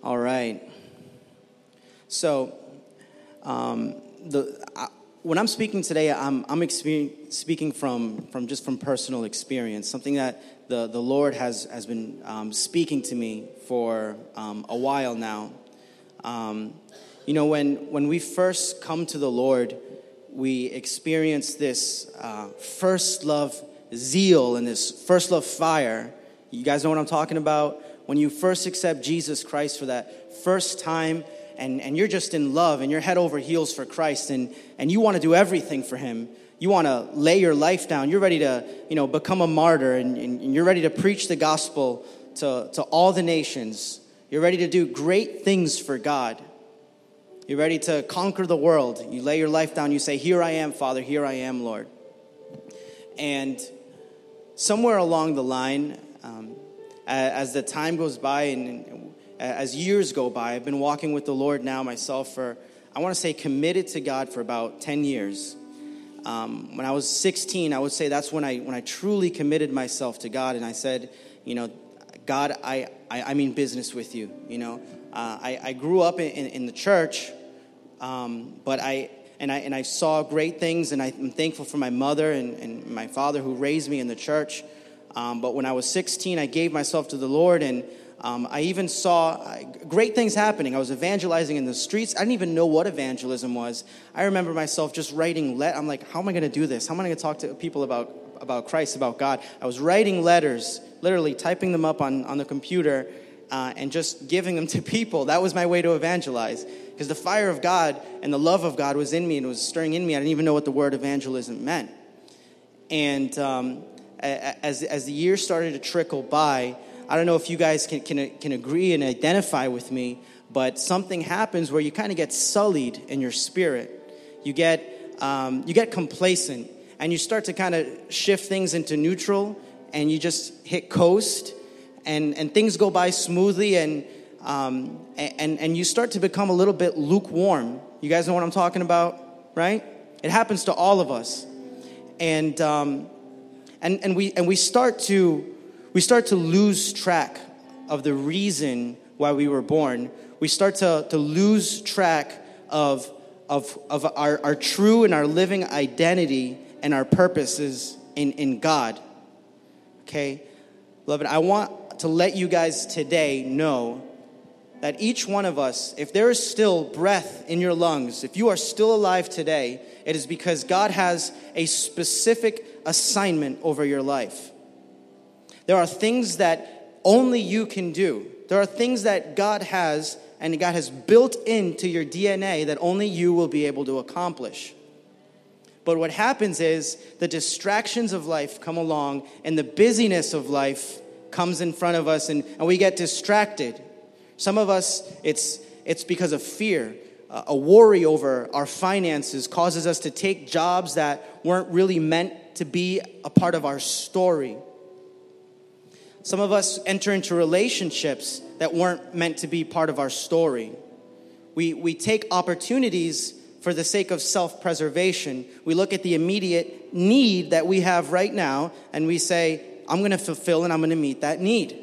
All right. So, when I'm speaking today, I'm speaking from personal experience, something that the Lord has been speaking to me for a while now. When we first come to the Lord, we experience this first love zeal and this first love fire. You guys know what I'm talking about? When you first accept Jesus Christ for that first time, and you're just in love, and you're head over heels for Christ, and you want to do everything for Him. You want to lay your life down. You're ready to, become a martyr, and you're ready to preach the gospel to all the nations. You're ready to do great things for God. You're ready to conquer the world. You lay your life down. You say, "Here I am, Father. Here I am, Lord." And somewhere along the line, as the time goes by and as years go by, I've been walking with the Lord now myself for, I want to say, committed to God for about 10 years. When I was 16, I would say that's when I truly committed myself to God, and I said, God, I mean business with you. I grew up in the church, but I saw great things, and I'm thankful for my mother and my father who raised me in the church. But when I was 16, I gave myself to the Lord, and I even saw great things happening. I was evangelizing in the streets. I didn't even know what evangelism was. I remember myself just writing I'm like, how am I going to do this? How am I going to talk to people about Christ, about God? I was writing letters, literally typing them up on the computer, and just giving them to people. That was my way to evangelize, because the fire of God and the love of God was in me and was stirring in me. I didn't even know what the word evangelism meant. And as the years started to trickle by, I don't know if you guys can agree and identify with me, but something happens where you kind of get sullied in your spirit. You get complacent, and you start to kind of shift things into neutral, and you just hit coast, and things go by smoothly, and you start to become a little bit lukewarm. You guys know what I'm talking about, right? It happens to all of us, and we start to lose track of the reason why we were born. We start to lose track of our true and our living identity and our purposes in God. Okay? Beloved, I want to let you guys today know that each one of us, if there is still breath in your lungs, if you are still alive today, it is because God has a specific assignment over your life. There are things that only you can do. There are things that God has, and God has built into your DNA that only you will be able to accomplish. But what happens is the distractions of life come along, and the busyness of life comes in front of us, and we get distracted. Some of us, it's because of fear. A worry over our finances causes us to take jobs that weren't really meant to be a part of our story. Some of us enter into relationships that weren't meant to be part of our story. We take opportunities for the sake of self-preservation. We look at the immediate need that we have right now, and we say, I'm going to fulfill and I'm going to meet that need.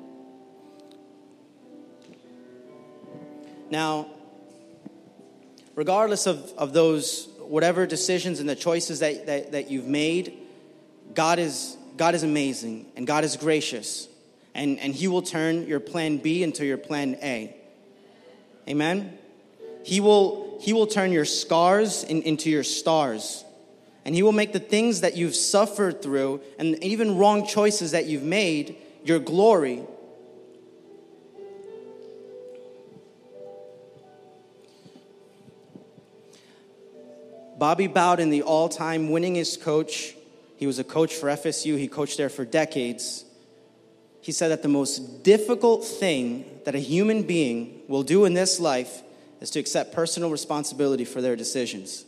Now, regardless of those, whatever decisions and the choices that you've made, God is amazing, and God is gracious, and He will turn your plan B into your plan A. Amen? He will turn your scars into your stars, and He will make the things that you've suffered through and even wrong choices that you've made your glory. Bobby Bowden, the all-time winningest coach, he was a coach for FSU. He coached there for decades. He said that the most difficult thing that a human being will do in this life is to accept personal responsibility for their decisions.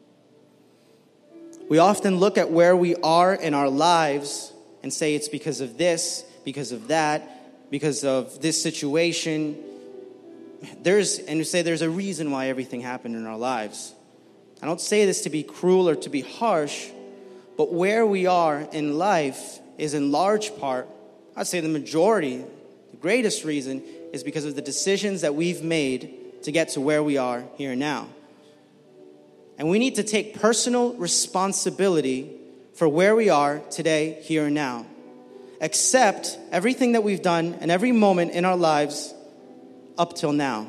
We often look at where we are in our lives and say it's because of this, because of that, because of this situation. And we say there's a reason why everything happened in our lives. I don't say this to be cruel or to be harsh, but where we are in life is in large part, I'd say the majority, greatest reason is because of the decisions that we've made to get to where we are here and now. And we need to take personal responsibility for where we are today, here and now. Accept everything that we've done and every moment in our lives up till now.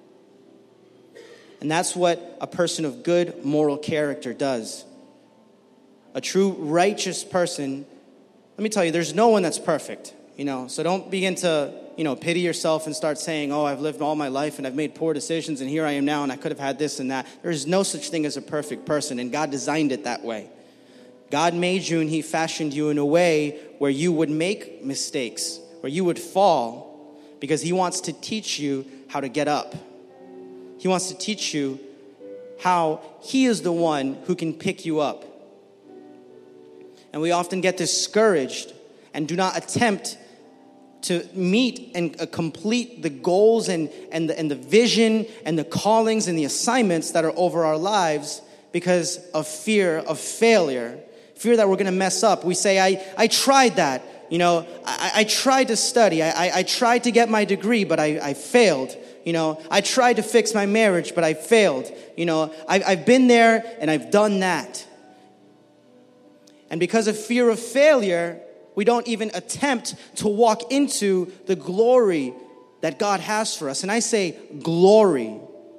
And that's what a person of good moral character does. A true righteous person, let me tell you, there's no one that's perfect, so don't begin to, pity yourself and start saying, oh, I've lived all my life and I've made poor decisions and here I am now and I could have had this and that. There's no such thing as a perfect person, and God designed it that way. God made you and he fashioned you in a way where you would make mistakes, where you would fall, because he wants to teach you how to get up. He wants to teach you how he is the one who can pick you up. And we often get discouraged and do not attempt to meet and complete the goals and the vision and the callings and the assignments that are over our lives because of fear of failure, fear that we're going to mess up. We say, I tried that. I tried to study. I tried to get my degree, but I failed. I tried to fix my marriage, but I failed. I've been there and I've done that. And because of fear of failure, we don't even attempt to walk into the glory that God has for us. And I say glory.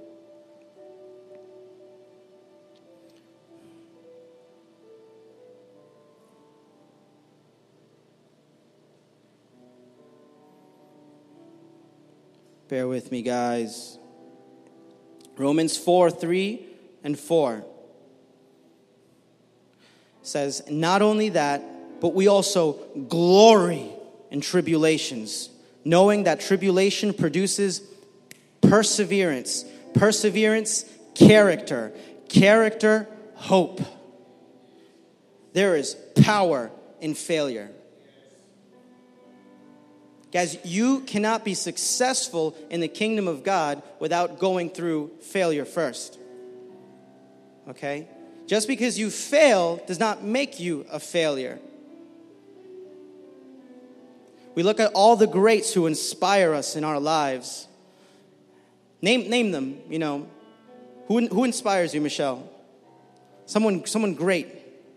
Bear with me, guys. Romans 4:3 and 4 says, not only that, but we also glory in tribulations, knowing that tribulation produces perseverance. Perseverance, character. Character, hope. There is power in failure. Guys, you cannot be successful in the kingdom of God without going through failure first. Okay? Just because you fail does not make you a failure. We look at all the greats who inspire us in our lives. Name them, Who inspires you, Michelle? Someone great.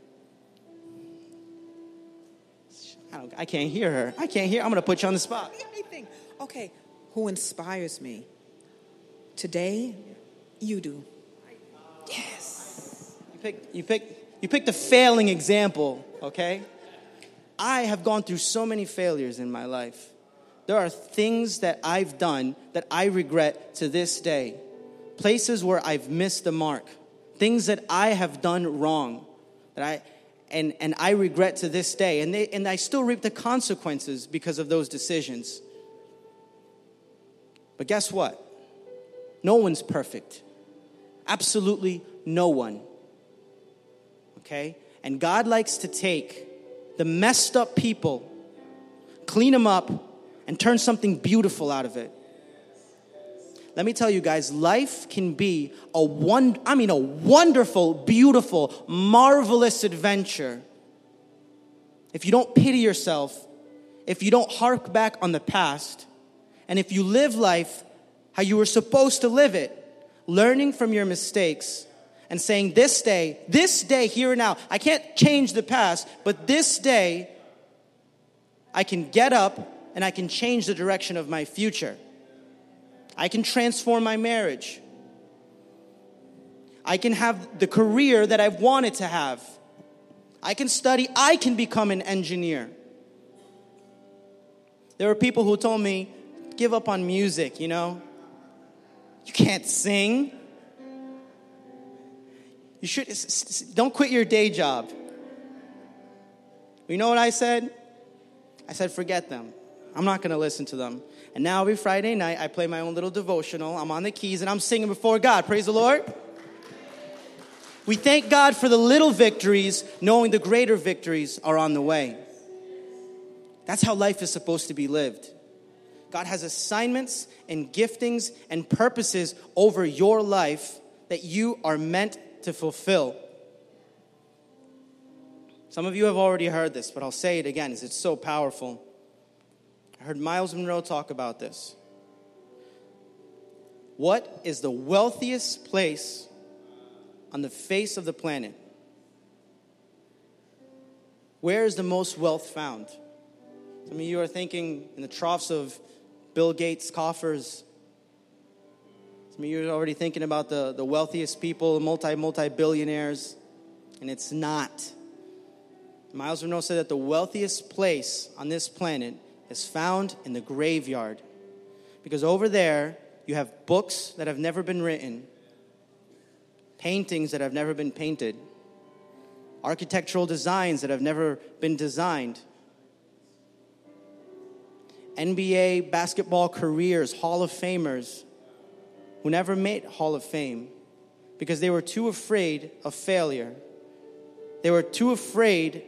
I can't hear her. I'm going to put you on the spot. Okay, who inspires me? Today, you do. Yes. You picked a failing example, okay? I have gone through so many failures in my life. There are things that I've done that I regret to this day. Places where I've missed the mark. Things that I have done wrong. And I regret to this day. And I still reap the consequences because of those decisions. But guess what? No one's perfect. Absolutely no one. Okay? And God likes to take the messed up people, clean them up, and turn something beautiful out of it. Let me tell you guys, life can be a wonderful, beautiful, marvelous adventure. If you don't pity yourself, if you don't hark back on the past, and if you live life how you were supposed to live it, learning from your mistakes and saying this day, here and now, I can't change the past, but this day, I can get up and I can change the direction of my future. I can transform my marriage. I can have the career that I've wanted to have. I can study. I can become an engineer. There were people who told me, give up on music, You can't sing. You should, don't quit your day job. You know what I said? I said, forget them. I'm not going to listen to them. And now every Friday night, I play my own little devotional. I'm on the keys and I'm singing before God. Praise the Lord. We thank God for the little victories, knowing the greater victories are on the way. That's how life is supposed to be lived. God has assignments and giftings and purposes over your life that you are meant to fulfill. Some of you have already heard this, but I'll say it again, as it's so powerful. I heard Miles Monroe talk about this. What is the wealthiest place on the face of the planet? Where is the most wealth found? Some of you are thinking in the troughs of Bill Gates' coffers. Some of you are already thinking about the wealthiest people, multi-billionaires, and it's not. Miles Monroe said that the wealthiest place on this planet is found in the graveyard. Because over there, you have books that have never been written, paintings that have never been painted, architectural designs that have never been designed, NBA basketball careers, Hall of Famers who never made Hall of Fame because they were too afraid of failure. They were too afraid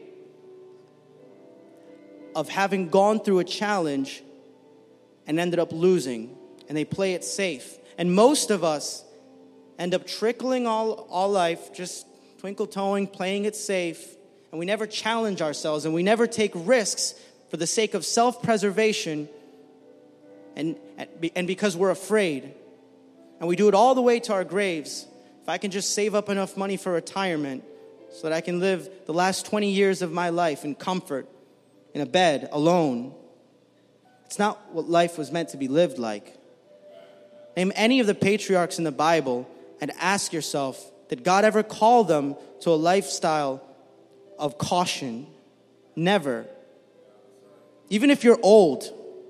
of having gone through a challenge and ended up losing. And they play it safe. And most of us end up trickling all life, just twinkle-toeing, playing it safe. And we never challenge ourselves, and we never take risks for the sake of self-preservation and because we're afraid. And we do it all the way to our graves. If I can just save up enough money for retirement so that I can live the last 20 years of my life in comfort, in a bed, alone. It's not what life was meant to be lived like. Name any of the patriarchs in the Bible and ask yourself, did God ever call them to a lifestyle of caution? Never. Even if you're old.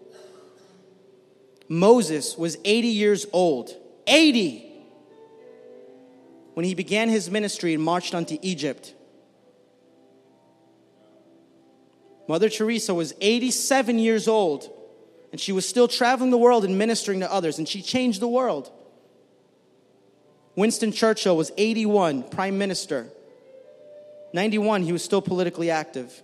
Moses was 80 years old. 80! When he began his ministry and marched onto Egypt. Mother Teresa was 87 years old. And she was still traveling the world and ministering to others. And she changed the world. Winston Churchill was 81, prime minister. 91, he was still politically active.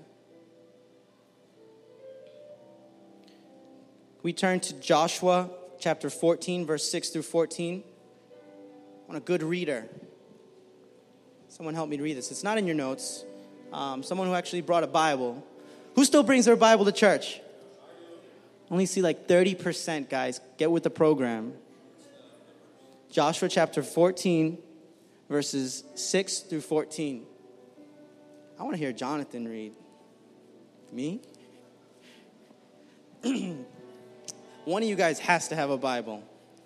We turn to Joshua chapter 14, verse 6 through 14. I want a good reader. Someone help me read this. It's not in your notes. Someone who actually brought a Bible. Who still brings their Bible to church? Only see like 30%, guys. Get with the program. Joshua chapter 14, verses 6 through 14. I want to hear Jonathan read. Me? One of you guys has to have a Bible.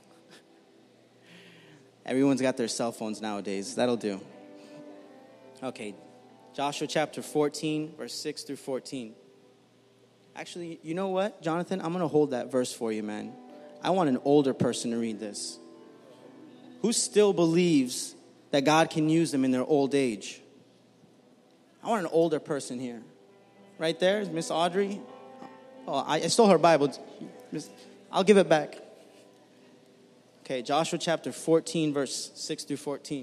Everyone's got their cell phones nowadays. That'll do. Okay. Joshua chapter 14, verse 6 through 14. Actually, you know what, Jonathan? I'm going to hold that verse for you, man. I want an older person to read this. Who still believes that God can use them in their old age? I want an older person here. Right there, Miss Audrey. Oh, I stole her Bible. I'll give it back. Okay, Joshua chapter 14, verse 6 through 14.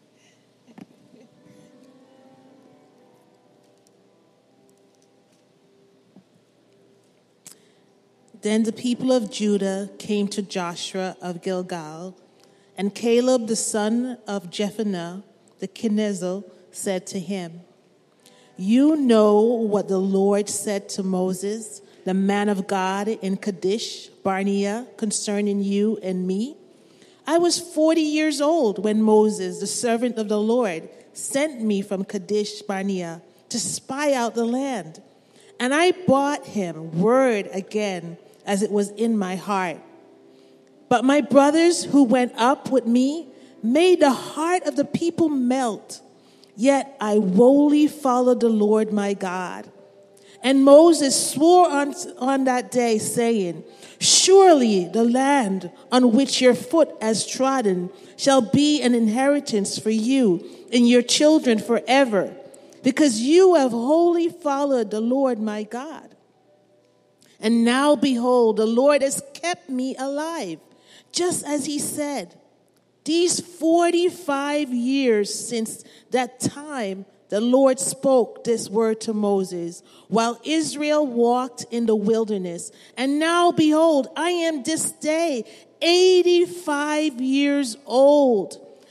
Then the people of Judah came to Joshua of Gilgal, and Caleb the son of Jephunneh the Kenizzite said to him, "You know what the Lord said to Moses, the man of God, in Kadesh Barnea concerning you and me. I was 40 years old when Moses, the servant of the Lord, sent me from Kadesh Barnea to spy out the land. And I brought him word again as it was in my heart. But my brothers who went up with me made the heart of the people melt. Yet I wholly followed the Lord my God. And Moses swore on that day, saying, Surely the land on which your foot has trodden shall be an inheritance for you and your children forever, because you have wholly followed the Lord my God. And now, behold, the Lord has kept me alive, just as he said. These 45 years since that time the Lord spoke this word to Moses, while Israel walked in the wilderness. And now, behold, I am this day 85 years old.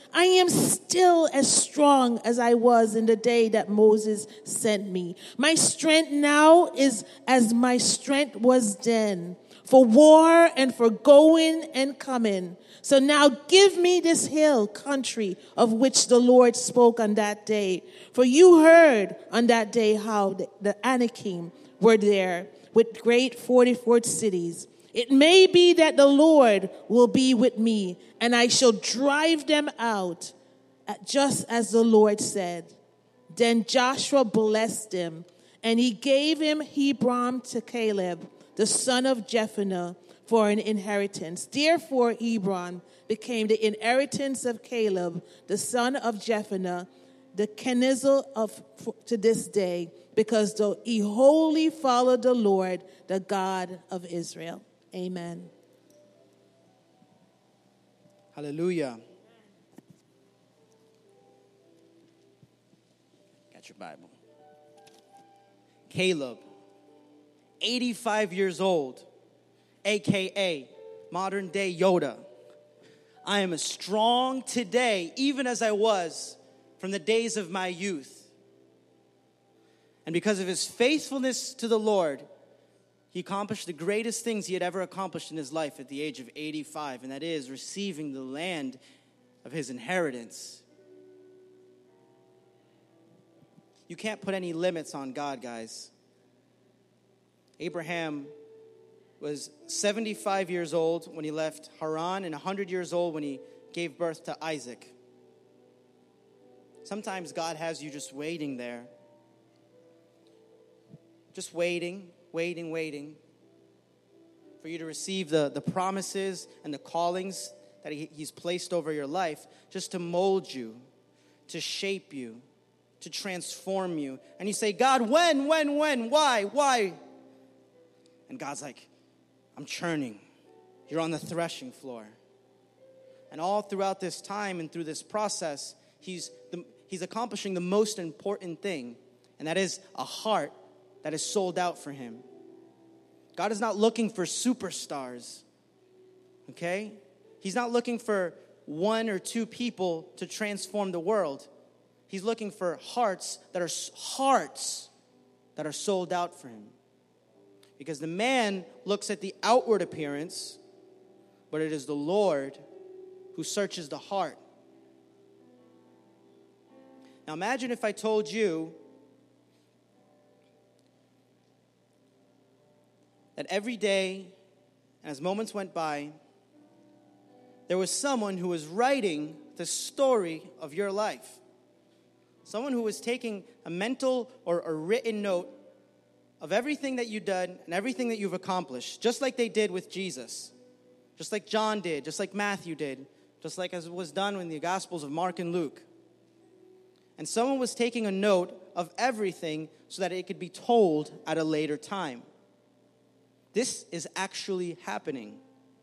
I am still as strong as I was in the day that Moses sent me. My strength now is as my strength was then, for war and for going and coming. So now give me this hill country of which the Lord spoke on that day. For you heard on that day how the Anakim were there with great fortified cities. It may be that the Lord will be with me, and I shall drive them out, just as the Lord said. Then Joshua blessed him, and he gave him Hebron to Caleb, the son of Jephunneh, for an inheritance. Therefore Hebron became the inheritance of Caleb, the son of Jephunneh, the Kenizzite to this day, because he wholly followed the Lord, the God of Israel. Amen. Hallelujah. Got your Bible. Caleb, 85 years old, a.k.a. modern day Yoda. I am as strong today, even as I was from the days of my youth. And because of his faithfulness to the Lord, he accomplished the greatest things he had ever accomplished in his life at the age of 85, and that is receiving the land of his inheritance. You can't put any limits on God, guys. Abraham was 75 years old when he left Haran and 100 years old when he gave birth to Isaac. Sometimes God has you just waiting there. Just waiting for you to receive the promises and the callings that he's placed over your life, just to mold you, to shape you, to transform you. And you say, God, when, why? And God's like, I'm churning. You're on the threshing floor. And all throughout this time and through this process, he's accomplishing the most important thing, and that is a heart that is sold out for him. God is not looking for superstars, okay? He's not looking for one or two people to transform the world. He's looking for hearts that are sold out for him. Because the man looks at the outward appearance, but it is the Lord who searches the heart. Now imagine if I told you that every day, as moments went by, there was someone who was writing the story of your life. Someone who was taking a mental or a written note of everything that you've done and everything that you've accomplished, just like they did with Jesus, just like John did, just like Matthew did, just like as it was done in the Gospels of Mark and Luke. And someone was taking a note of everything so that it could be told at a later time. This is actually happening.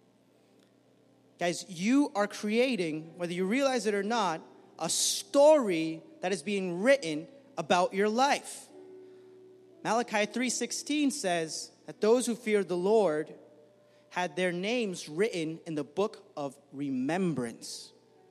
Guys, you are creating, whether you realize it or not, a story that is being written about your life. Malachi 3:16 says that those who feared the Lord had their names written in the book of remembrance.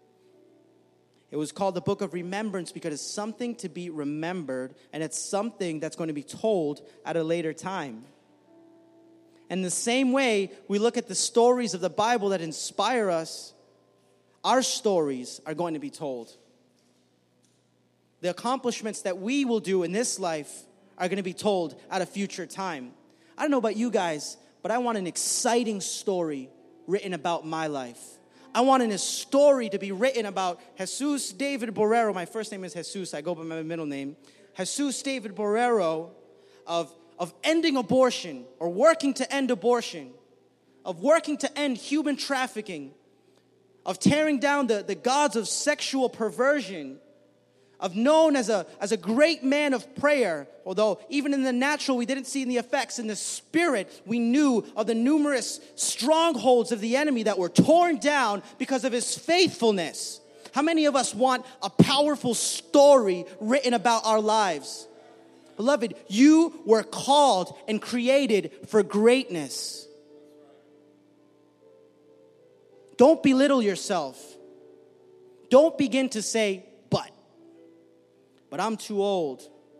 It was called the book of remembrance because it's something to be remembered, and it's something that's going to be told at a later time. And the same way we look at the stories of the Bible that inspire us, our stories are going to be told. The accomplishments that we will do in this life are going to be told at a future time. I don't know about you guys, but I want an exciting story written about my life. I want a story to be written about Jesus David Borrero. My first name is Jesus. I go by my middle name. Jesus David Borrero of ending abortion or working to end abortion, of working to end human trafficking, of tearing down the gods of sexual perversion, of known as a great man of prayer, although even in the natural we didn't see the effects. In the spirit, we knew of the numerous strongholds of the enemy that were torn down because of his faithfulness. How many of us want a powerful story written about our lives? Beloved, you were called and created for greatness. Don't belittle yourself. Don't begin to say, but I'm too old.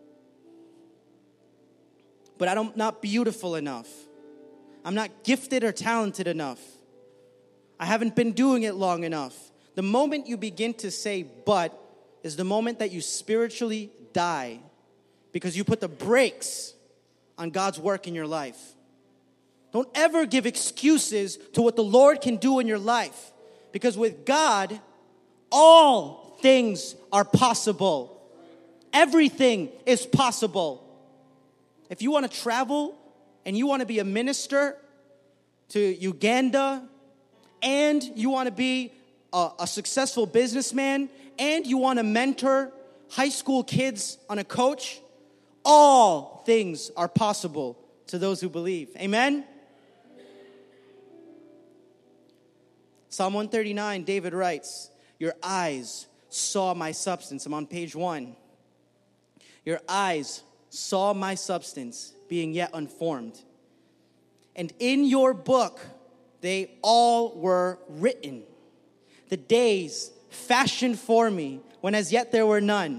But I'm not beautiful enough. I'm not gifted or talented enough. I haven't been doing it long enough. The moment you begin to say but is the moment that you spiritually die, because you put the brakes on God's work in your life. Don't ever give excuses to what the Lord can do in your life, because with God, all things are possible. Everything is possible. If you want to travel and you want to be a minister to Uganda, and you want to be a successful businessman, and you want to mentor high school kids on a coach, all things are possible to those who believe. Amen? Psalm 139, David writes, your eyes saw my substance. I'm on page 1. Your eyes saw my substance being yet unformed. And in your book, they all were written. The days fashioned for me when as yet there were none.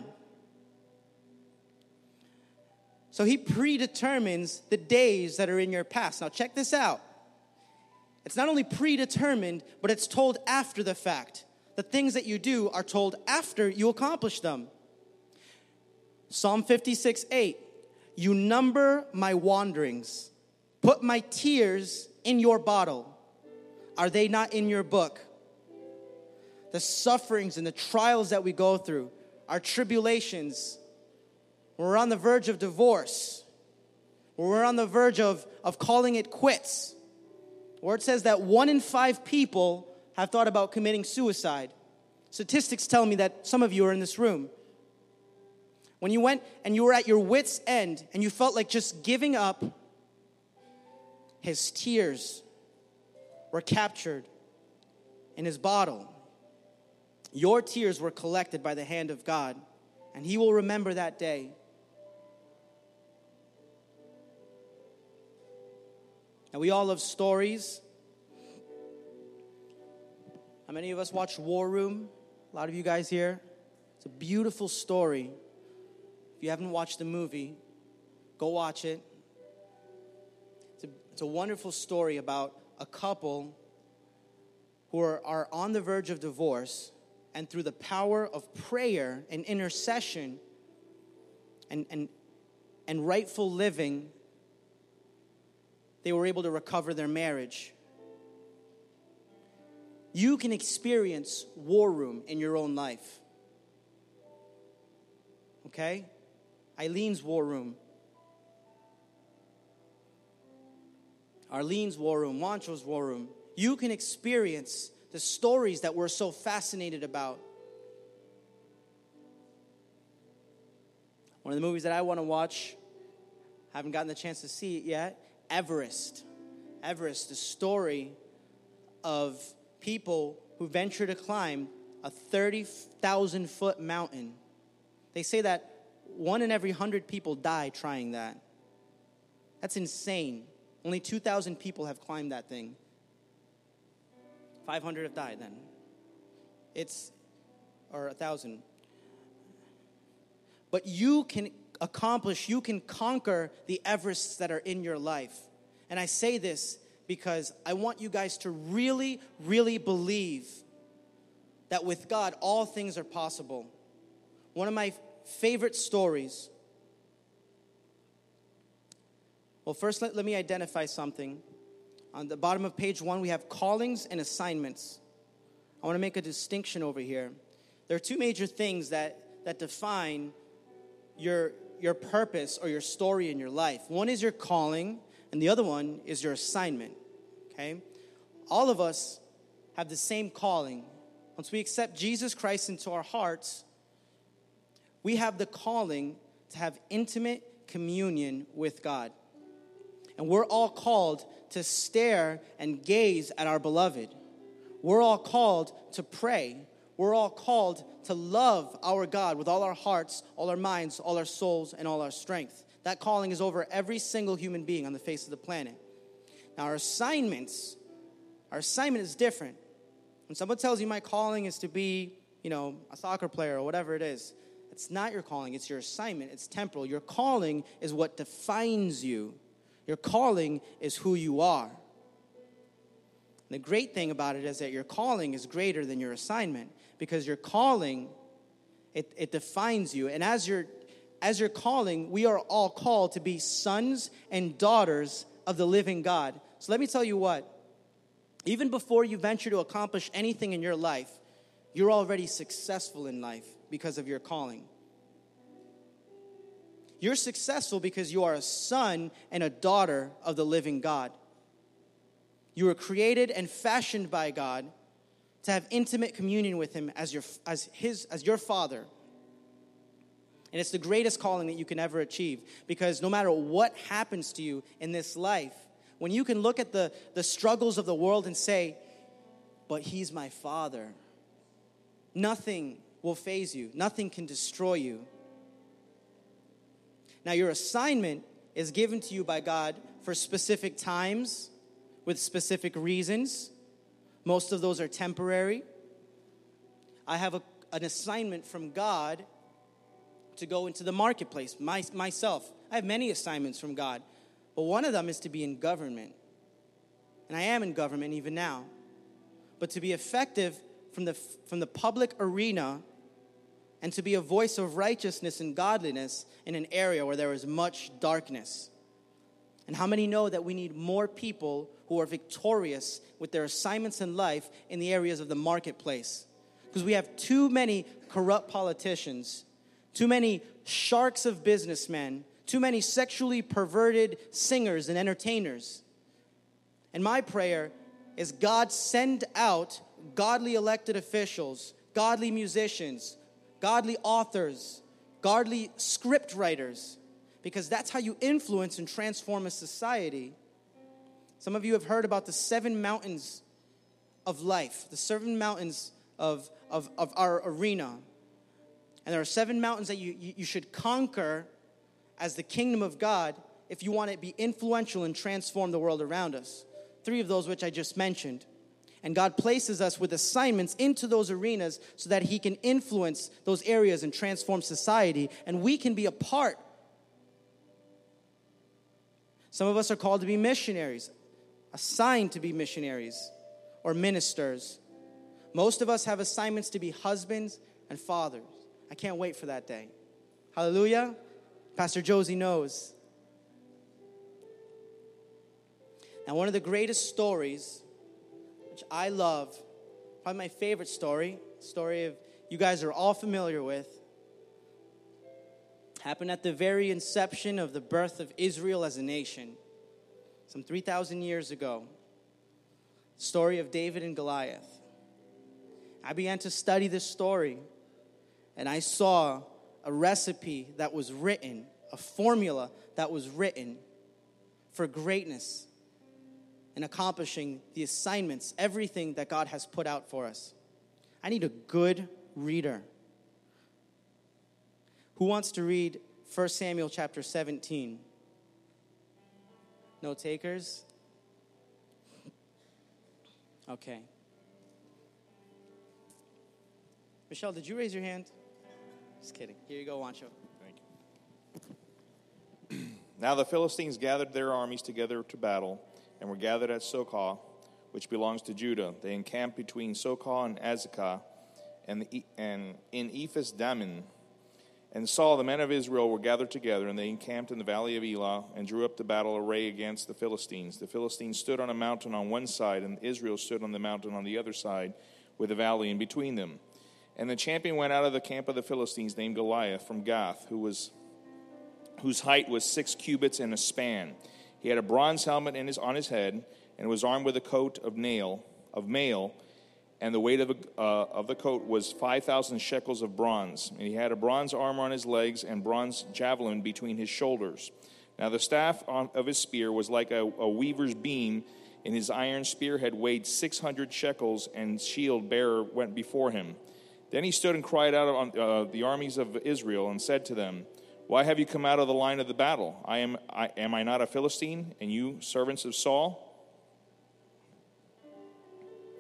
So he predetermines the days that are in your past. Now check this out. It's not only predetermined, but it's told after the fact. The things that you do are told after you accomplish them. Psalm 56:8. You number my wanderings. Put my tears in your bottle. Are they not in your book? The sufferings and the trials that we go through, our tribulations, when we're on the verge of divorce, when we're on the verge of calling it quits, where it says that 1 in 5 people have thought about committing suicide. Statistics tell me that some of you are in this room. When you went and you were at your wit's end and you felt like just giving up, his tears were captured in his bottle. Your tears were collected by the hand of God, and he will remember that day. Now, we all love stories. How many of us watched War Room? A lot of you guys here. It's a beautiful story. If you haven't watched the movie, go watch it. It's a wonderful story about a couple who are on the verge of divorce, and through the power of prayer and intercession and rightful living, they were able to recover their marriage. You can experience War Room in your own life. Okay? Eileen's War Room. Arlene's War Room. Wancho's War Room. You can experience the stories that we're so fascinated about. One of the movies that I want to watch, haven't gotten the chance to see it yet, Everest. Everest, the story of people who venture to climb a 30,000-foot mountain. They say that 1 in every 100 people die trying that. That's insane. Only 2,000 people have climbed that thing. 500 have died then. Or 1,000. But you can accomplish, you can conquer the Everests that are in your life. And I say this because I want you guys to really, really believe that with God, all things are possible. One of my favorite stories. Well, first, let me identify something. On the bottom of page 1, we have callings and assignments. I want to make a distinction over here. There are 2 major things that define your purpose or your story in your life. One is your calling, and the other one is your assignment. Okay? All of us have the same calling. Once we accept Jesus Christ into our hearts, we have the calling to have intimate communion with God. And we're all called to stare and gaze at our beloved. We're all called to pray. We're all called to love our God with all our hearts, all our minds, all our souls, and all our strength. That calling is over every single human being on the face of the planet. Now, our assignment is different. When someone tells you my calling is to be a soccer player or whatever it is. It's not your calling. It's your assignment. It's temporal. Your calling is what defines you. Your calling is who you are. And the great thing about it is that your calling is greater than your assignment, because your calling, it defines you. And as your calling, we are all called to be sons and daughters of the living God. So let me tell you what. Even before you venture to accomplish anything in your life, you're already successful in life because of your calling. You're successful because you are a son and a daughter of the living God. You were created and fashioned by God to have intimate communion with him as your father. And it's the greatest calling that you can ever achieve, because no matter what happens to you in this life, when you can look at the struggles of the world and say, but he's my father, nothing will faze you. Nothing can destroy you. Now, your assignment is given to you by God for specific times with specific reasons. Most of those are temporary. I have an assignment from God to go into the marketplace. Myself, I have many assignments from God, but one of them is to be in government. And I am in government even now. But to be effective from the public arena and to be a voice of righteousness and godliness in an area where there is much darkness. And how many know that we need more people who are victorious with their assignments in life in the areas of the marketplace? Because we have too many corrupt politicians, too many sharks of businessmen, too many sexually perverted singers and entertainers. And my prayer is God send out godly elected officials, godly musicians, godly authors, godly script writers, because that's how you influence and transform a society. Some of you have heard about the 7 mountains of life, the 7 mountains of our arena. And there are 7 mountains that you should conquer as the kingdom of God if you want to be influential and transform the world around us. 3 of those which I just mentioned. And God places us with assignments into those arenas so that he can influence those areas and transform society. And we can be a part. Some of us are called to be missionaries, assigned to be missionaries or ministers. Most of us have assignments to be husbands and fathers. I can't wait for that day. Hallelujah. Pastor Josie knows. Now, one of the greatest stories, which I love, probably my favorite story of you guys are all familiar with, happened at the very inception of the birth of Israel as a nation, some 3,000 years ago. The story of David and Goliath. I began to study this story, and I saw a recipe that was written, a formula that was written for greatness and accomplishing the assignments, everything that God has put out for us. I need a good reader. Who wants to read 1 Samuel chapter 17? No takers? Okay. Michelle, did you raise your hand? Just kidding. Here you go, Wancho. Thank you. Now the Philistines gathered their armies together to battle, and were gathered at Socoh, which belongs to Judah. They encamped between Socoh and Azekah, and in Ephes Dammim. And Saul, the men of Israel, were gathered together, and they encamped in the valley of Elah, and drew up the battle array against the Philistines. The Philistines stood on a mountain on one side, and Israel stood on the mountain on the other side, with a valley in between them. And the champion went out of the camp of the Philistines, named Goliath, from Gath, whose height was 6 cubits and a span. He had a bronze helmet on his head, and was armed with a coat of mail, and the weight of the coat was 5,000 shekels of bronze. And he had a bronze armor on his legs, and bronze javelin between his shoulders. Now the staff of his spear was like a weaver's beam, and his iron spearhead weighed 600 shekels, and shield bearer went before him. Then he stood and cried out on the armies of Israel, and said to them, "Why have you come out of the line of the battle? Am I not a Philistine, and you servants of Saul?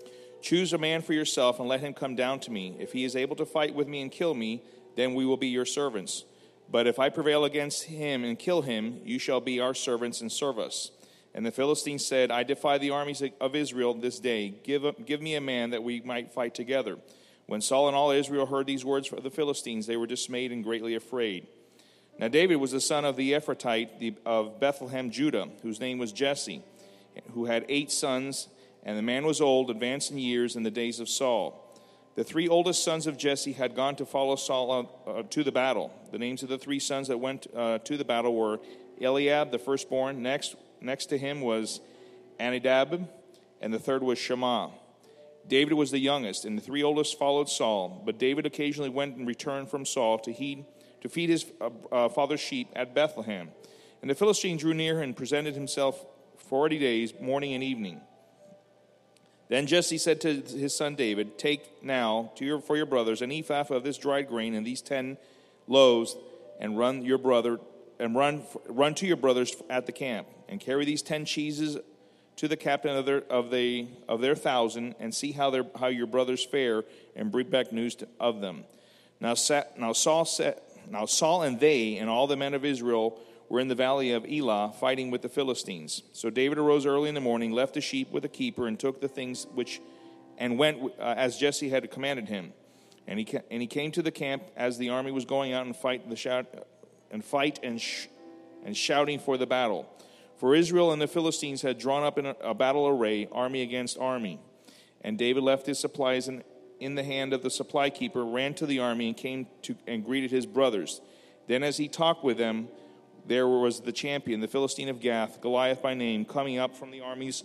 Choose a man for yourself and let him come down to me. If he is able to fight with me and kill me, then we will be your servants. But if I prevail against him and kill him, you shall be our servants and serve us." And the Philistines said, "I defy the armies of Israel this day. Give me a man that we might fight together." When Saul and all Israel heard these words of the Philistines, they were dismayed and greatly afraid. Now David was the son of the Ephrathite of Bethlehem, Judah, whose name was Jesse, who had 8 sons, and the man was old, advanced in years, in the days of Saul. The 3 oldest sons of Jesse had gone to follow Saul to the battle. The names of the 3 sons that went to the battle were Eliab, the firstborn. Next to him was Amminadab, and the third was Shammah. David was the youngest, and the 3 oldest followed Saul. But David occasionally went and returned from Saul to feed his father's sheep at Bethlehem. And the Philistine drew near and presented himself 40 days, morning and evening. Then Jesse said to his son David, "Take now for your brothers an ephah of this dried grain and these 10 loaves, and run to your brothers at the camp, and carry these 10 cheeses to the captain of their 1,000, and see how your brothers fare, and bring back news of them." Now Saul and they and all the men of Israel were in the valley of Elah fighting with the Philistines. So David arose early in the morning, left the sheep with a keeper, and took the things and went as Jesse had commanded him. And he came to the camp as the army was going out and shouting for the battle. For Israel and the Philistines had drawn up in a battle array, army against army. And David left his supplies in the hand of the supply keeper, ran to the army, and came and greeted his brothers. Then as he talked with them, there was the champion, the Philistine of Gath, Goliath by name, coming up from the armies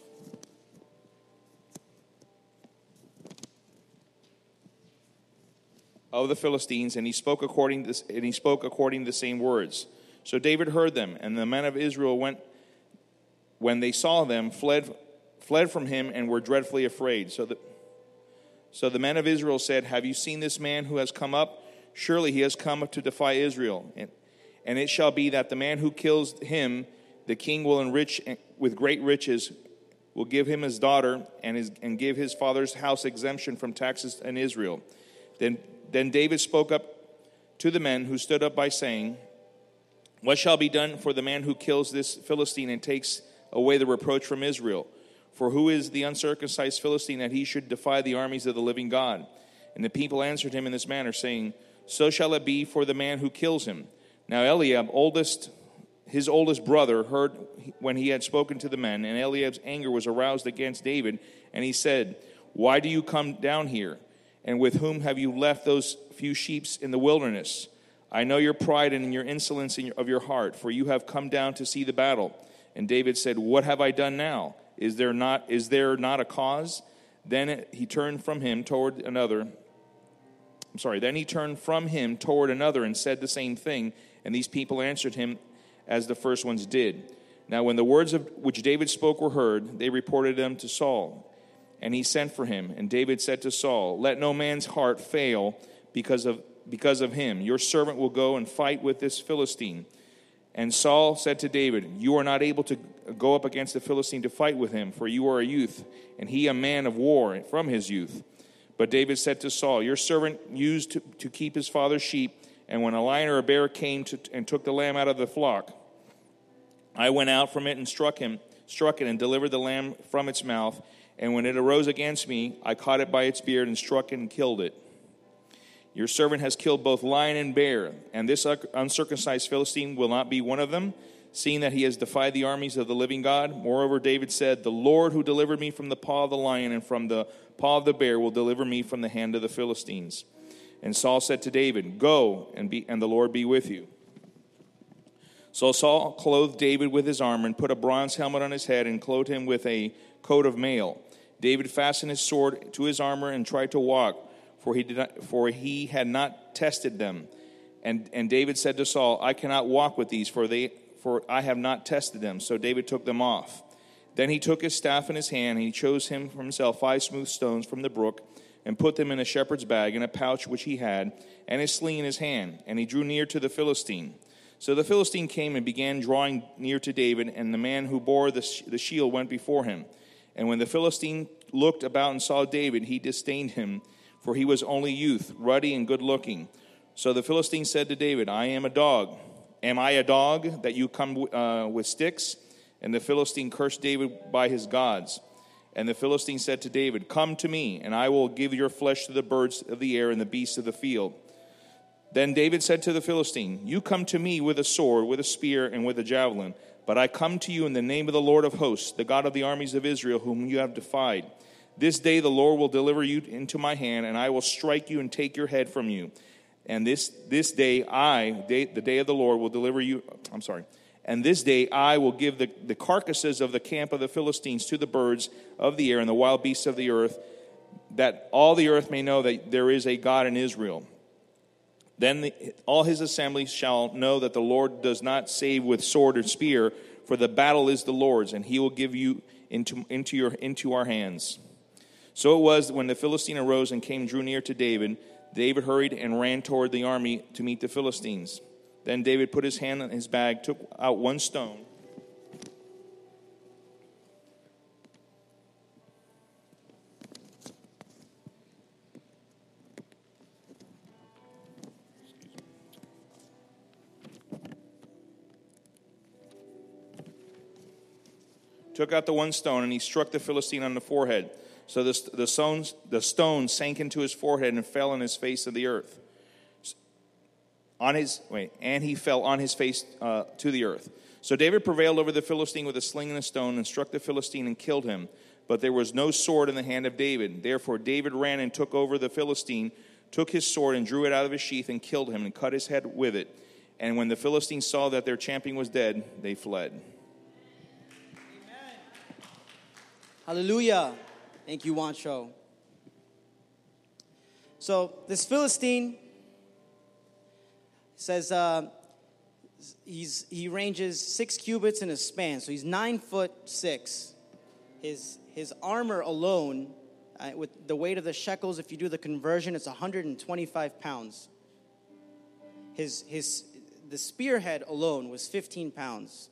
of the Philistines, and he spoke according to the same words. So David heard them, and the men of Israel when they saw them, fled from him and were dreadfully afraid. So the men of Israel said, "Have you seen this man who has come up? Surely he has come up to defy Israel. And it shall be that the man who kills him, the king will enrich with great riches, will give him his daughter, and give his father's house exemption from taxes in Israel." Then David spoke up to the men who stood up by saying, "What shall be done for the man who kills this Philistine and takes away the reproach from Israel? For who is the uncircumcised Philistine that he should defy the armies of the living God?" And the people answered him in this manner, saying, "So shall it be for the man who kills him." Now Eliab, his oldest brother, heard when he had spoken to the men, and Eliab's anger was aroused against David, and he said, "Why do you come down here? And with whom have you left those few sheep in the wilderness? I know your pride and your insolence of your heart, for you have come down to see the battle." And David said, "What have I done now? Is there not a cause?" Then he turned from him toward another and said the same thing. And these people answered him as the first ones did. Now when the words which David spoke were heard, they reported them to Saul. And he sent for him. And David said to Saul, "Let no man's heart fail because of him. Your servant will go and fight with this Philistine." And Saul said to David, "You are not able to go up against the Philistine to fight with him, for you are a youth, and he a man of war from his youth." But David said to Saul, "Your servant used to keep his father's sheep, and when a lion or a bear came and took the lamb out of the flock, I went out from it and struck it and delivered the lamb from its mouth. And when it arose against me, I caught it by its beard and struck it and killed it. Your servant has killed both lion and bear, and this uncircumcised Philistine will not be one of them, seeing that he has defied the armies of the living God." Moreover, David said, "The Lord who delivered me from the paw of the lion and from the paw of the bear will deliver me from the hand of the Philistines." And Saul said to David, "Go, and the Lord be with you." So Saul clothed David with his armor and put a bronze helmet on his head and clothed him with a coat of mail. David fastened his sword to his armor and tried to walk, for he had not tested them. And David said to Saul, "I cannot walk with these, for I have not tested them." So David took them off. Then he took his staff in his hand, and he chose him for himself 5 smooth stones from the brook, and put them in a shepherd's bag in a pouch which he had, and his sling in his hand. And he drew near to the Philistine. So the Philistine came and began drawing near to David, and the man who bore the shield went before him. And when the Philistine looked about and saw David, he disdained him, for he was only youth, ruddy and good-looking. So the Philistine said to David, I am a dog. Am I a dog that you come with sticks? And the Philistine cursed David by his gods. And the Philistine said to David, come to me, and I will give your flesh to the birds of the air and the beasts of the field. Then David said to the Philistine, you come to me with a sword, with a spear, and with a javelin. But I come to you in the name of the Lord of hosts, the God of the armies of Israel, whom you have defied. This day the Lord will deliver you into my hand, and I will strike you and take your head from you. And this day the day of the Lord, will deliver you. And this day I will give the carcasses of the camp of the Philistines to the birds of the air and the wild beasts of the earth, that all the earth may know that there is a God in Israel. Then all his assembly shall know that the Lord does not save with sword or spear, for the battle is the Lord's, and he will give you into our hands. So it was when the Philistine arose and drew near to David, David hurried and ran toward the army to meet the Philistines. Then David put his hand in his bag, took out one stone, and he struck the Philistine on the forehead. So the stone sank into his forehead and fell on his face to the earth. And he fell on his face to the earth. So David prevailed over the Philistine with a sling and a stone, and struck the Philistine and killed him. But there was no sword in the hand of David. Therefore David ran and took over the Philistine, took his sword and drew it out of his sheath and killed him and cut his head with it. And when the Philistines saw that their champion was dead, they fled. Hallelujah. Thank you, Juancho. So this Philistine says he ranges 6 cubits in his span, so he's 9'6". His armor alone, with the weight of the shekels, if you do the conversion, it's 125 pounds. The spearhead alone was 15 pounds.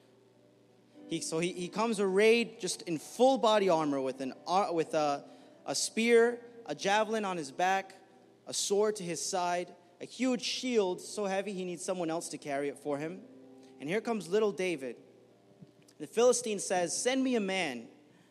He comes arrayed just in full body armor with a spear, a javelin on his back, a sword to his side, a huge shield so heavy he needs someone else to carry it for him. And here comes little David. The Philistine says, send me a man.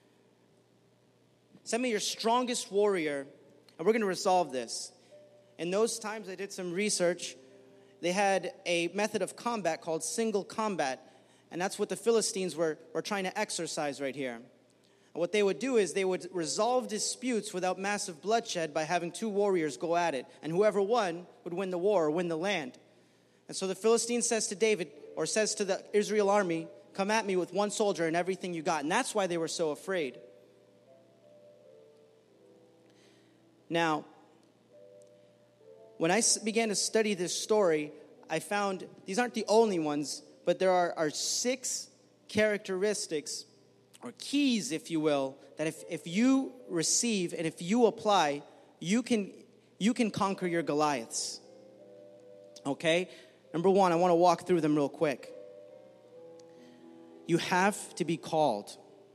Send me your strongest warrior, and we're going to resolve this. In those times, I did some research. They had a method of combat called single combat. And that's what the Philistines were trying to exercise right here. And what they would do is they would resolve disputes without massive bloodshed by having 2 warriors go at it. And whoever won would win the war or win the land. And so the Philistine says to David, or says to the Israel army, come at me with 1 soldier and everything you got. And that's why they were so afraid. Now, when I began to study this story, I found these aren't the only ones, but there are 6 characteristics or keys, if you will, that if you receive and if you apply, you can conquer your Goliaths. Okay? Number 1, I want to walk through them real quick. You have to be called.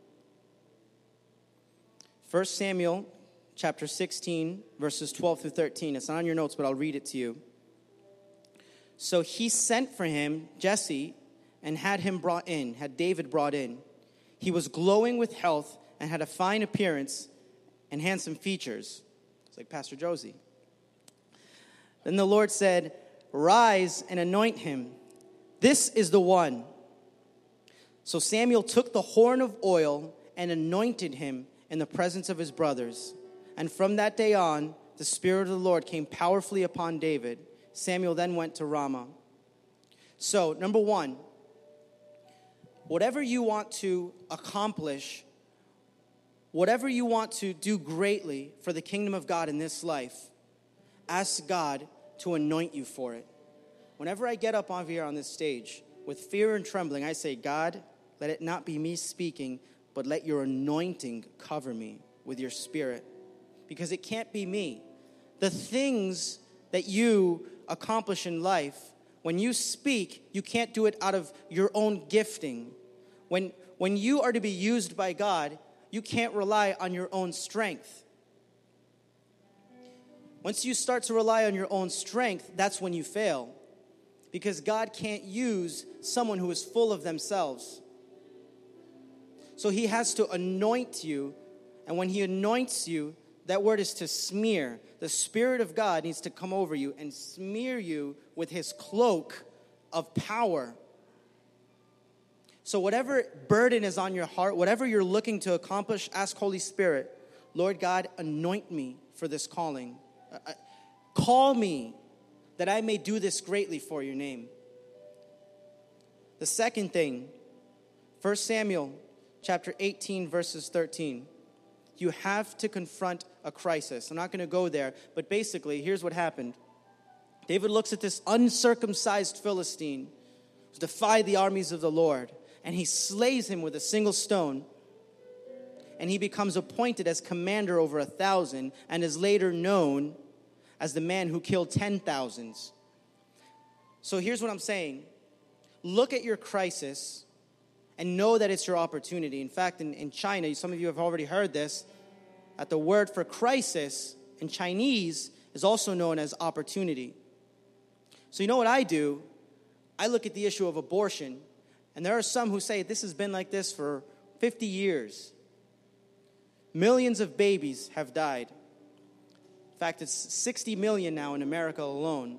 1 Samuel chapter 16, verses 12 through 13. It's not on your notes, but I'll read it to you. So he sent for him, Jesse, and had David brought in. He was glowing with health and had a fine appearance and handsome features. It's like Pastor Josie. Then the Lord said, rise and anoint him. This is the one. So Samuel took the horn of oil and anointed him in the presence of his brothers. And from that day on, the Spirit of the Lord came powerfully upon David. Samuel then went to Ramah. So, number 1, whatever you want to accomplish, whatever you want to do greatly for the kingdom of God in this life, ask God to anoint you for it. Whenever I get up on here on this stage with fear and trembling, I say, God, let it not be me speaking, but let your anointing cover me with your Spirit. Because it can't be me. The things that you accomplish in life, when you speak, you can't do it out of your own gifting. When you are to be used by God, you can't rely on your own strength. Once you start to rely on your own strength, that's when you fail. Because God can't use someone who is full of themselves. So he has to anoint you. And when he anoints you, that word is to smear. The Spirit of God needs to come over you and smear you with his cloak of power. So whatever burden is on your heart, whatever you're looking to accomplish, ask Holy Spirit, Lord God, anoint me for this calling. Call me that I may do this greatly for your name. The second thing, 1 Samuel chapter 18, verses 13. You have to confront a crisis. I'm not going to go there, but basically, here's what happened. David looks at this uncircumcised Philistine who's defied the armies of the Lord, and he slays him with a single stone, and he becomes appointed as commander over 1,000 and is later known as the man who killed 10,000s. So here's what I'm saying. Look at your crisis and know that it's your opportunity. In fact, in China, some of you have already heard this, that the word for crisis in Chinese is also known as opportunity. So you know what I do? I look at the issue of abortion, and there are some who say this has been like this for 50 years. Millions of babies have died. In fact, it's 60 million now in America alone.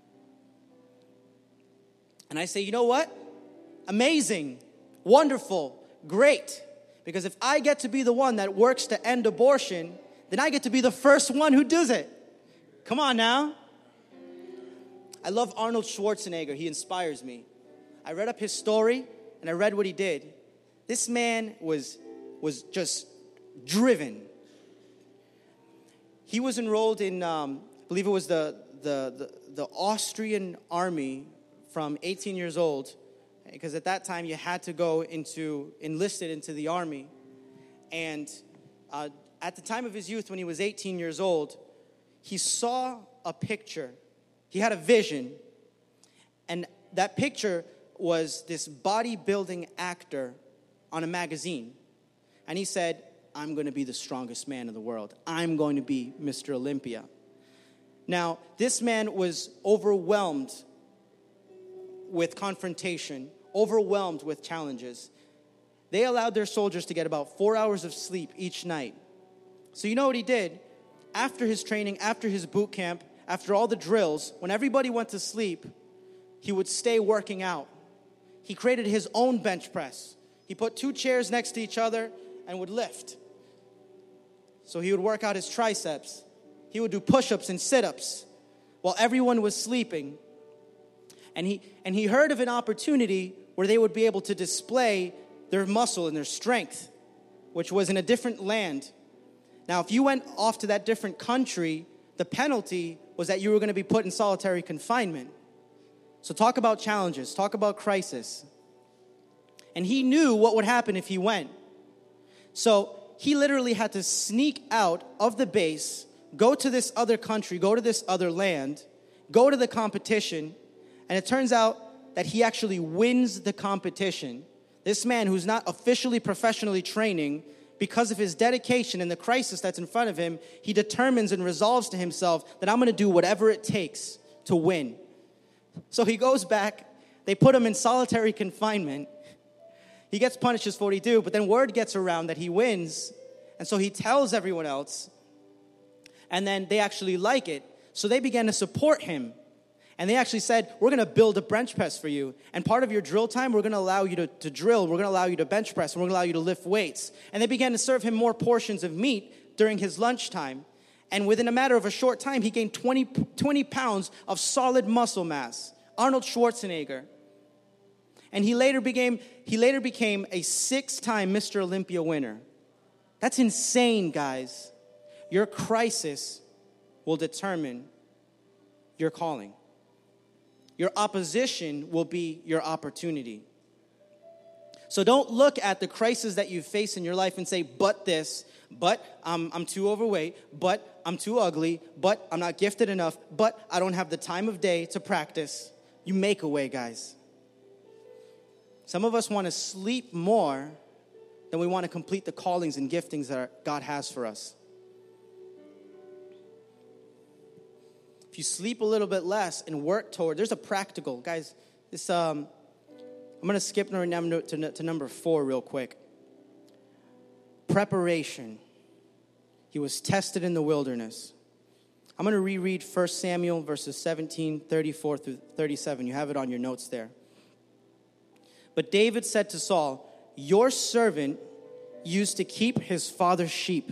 And I say, you know what? Amazing, wonderful, great. Because if I get to be the one that works to end abortion, then I get to be the first one who does it. Come on now. I love Arnold Schwarzenegger. He inspires me. I read up his story, and I read what he did. This man was just driven. He was enrolled in, I believe it was the Austrian army from 18 years old, because at that time you had to go enlisted into the army. And at the time of his youth, when he was 18 years old, he saw a picture. He had a vision. And that picture was this bodybuilding actor on a magazine. And he said, I'm going to be the strongest man in the world. I'm going to be Mr. Olympia. Now, this man was overwhelmed with confrontation, overwhelmed with challenges. They allowed their soldiers to get about 4 hours of sleep each night. So you know what he did? After his training, after his boot camp, after all the drills, when everybody went to sleep, he would stay working out. He created his own bench press. He put 2 chairs next to each other and would lift. So he would work out his triceps. He would do push-ups and sit-ups while everyone was sleeping. And he heard of an opportunity where they would be able to display their muscle and their strength, which was in a different land. Now, if you went off to that different country, the penalty was that you were going to be put in solitary confinement. So talk about challenges, talk about crisis. And he knew what would happen if he went. So he literally had to sneak out of the base, go to this other country, go to this other land, go to the competition, and it turns out that he actually wins the competition. This man who's not officially professionally training, because of his dedication and the crisis that's in front of him, he determines and resolves to himself that I'm going to do whatever it takes to win. So he goes back, they put him in solitary confinement. He gets punished just for what he did, but then word gets around that he wins, and so he tells everyone else, and then they actually like it. So they began to support him, and they actually said, we're going to build a bench press for you, and part of your drill time, we're going to allow you to drill, we're going to allow you to bench press, and we're going to allow you to lift weights. And they began to serve him more portions of meat during his lunchtime, and within a matter of a short time, he gained 20 pounds of solid muscle mass. Arnold Schwarzenegger. And he later became a 6-time Mr. Olympia winner. That's insane, guys. Your crisis will determine your calling. Your opposition will be your opportunity. So don't look at the crisis that you face in your life and say, but this, but I'm too overweight, but I'm too ugly, but I'm not gifted enough, but I don't have the time of day to practice. You make a way, guys. Some of us want to sleep more then we want to complete the callings and giftings that God has for us. If you sleep a little bit less and work toward, there's a practical, guys, this, I'm going to skip to number 4 real quick. Preparation. He was tested in the wilderness. I'm going to reread 1 Samuel verses 17, 34 through 37. You have it on your notes there. But David said to Saul, "Your servant used to keep his father's sheep.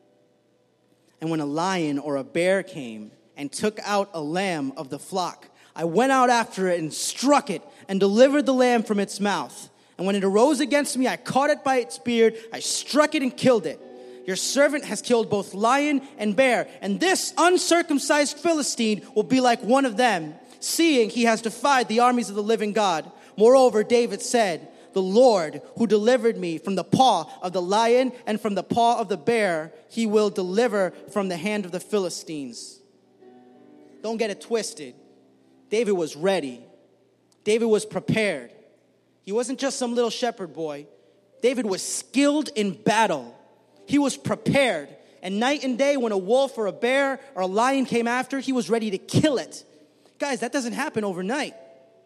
And when a lion or a bear came and took out a lamb of the flock, I went out after it and struck it and delivered the lamb from its mouth. And when it arose against me, I caught it by its beard, I struck it and killed it. Your servant has killed both lion and bear, and this uncircumcised Philistine will be like one of them, seeing he has defied the armies of the living God." Moreover, David said, "The Lord who delivered me from the paw of the lion and from the paw of the bear, he will deliver from the hand of the Philistines." Don't get it twisted. David was ready. David was prepared. He wasn't just some little shepherd boy. David was skilled in battle. He was prepared. And night and day, when a wolf or a bear or a lion came after, he was ready to kill it. Guys, that doesn't happen overnight.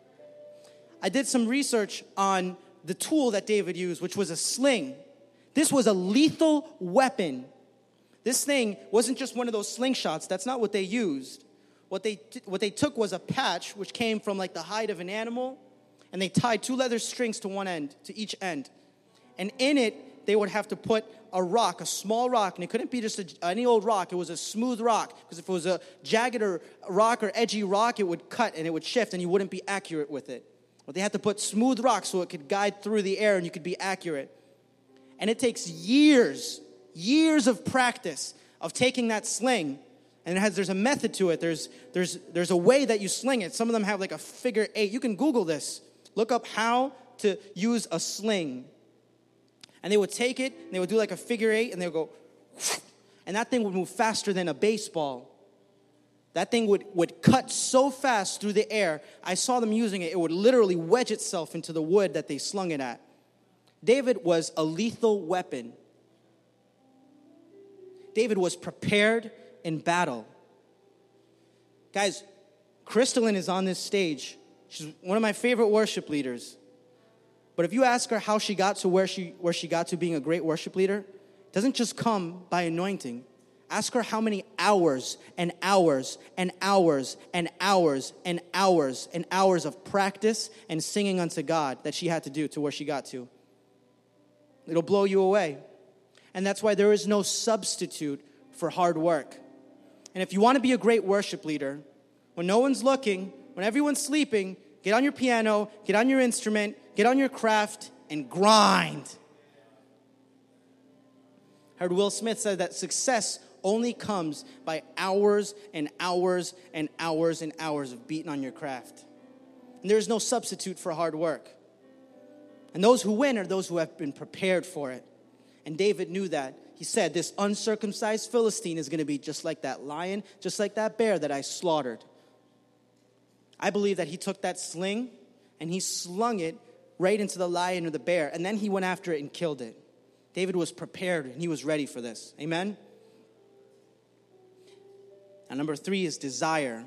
I did some research on the tool that David used, which was a sling. This was a lethal weapon. This thing wasn't just one of those slingshots. That's not what they used. What they took was a patch, which came from like the hide of an animal, and they tied 2 leather strings to each end. And in it, they would have to put a rock, a small rock, and it couldn't be just any old rock. It was a smooth rock, because if it was a jagged or rock or edgy rock, it would cut and it would shift, and you wouldn't be accurate with it. But they had to put smooth rocks so it could guide through the air and you could be accurate. And it takes years of practice of taking that sling. And there's a method to it. There's a way that you sling it. Some of them have like a figure 8. You can Google this. Look up how to use a sling. And they would take it, and they would do like a figure 8, and they would go, and that thing would move faster than a baseball. That thing would cut so fast through the air. I saw them using it. It would literally wedge itself into the wood that they slung it at. David was a lethal weapon. David was prepared in battle. Guys, Crystalline is on this stage. She's one of my favorite worship leaders. But if you ask her how she got to where she got to being a great worship leader, it doesn't just come by anointing. Ask her how many hours and hours and hours and hours and hours and hours of practice and singing unto God that she had to do to where she got to. It'll blow you away. And that's why there is no substitute for hard work. And if you want to be a great worship leader, when no one's looking, when everyone's sleeping, get on your piano, get on your instrument, get on your craft, and grind. I heard Will Smith say that success only comes by hours and hours and hours and hours of beating on your craft. And there is no substitute for hard work. And those who win are those who have been prepared for it. And David knew that. He said, this uncircumcised Philistine is going to be just like that lion, just like that bear that I slaughtered. I believe that he took that sling and he slung it right into the lion or the bear. And then he went after it and killed it. David was prepared and he was ready for this. Amen? And number 3 is desire.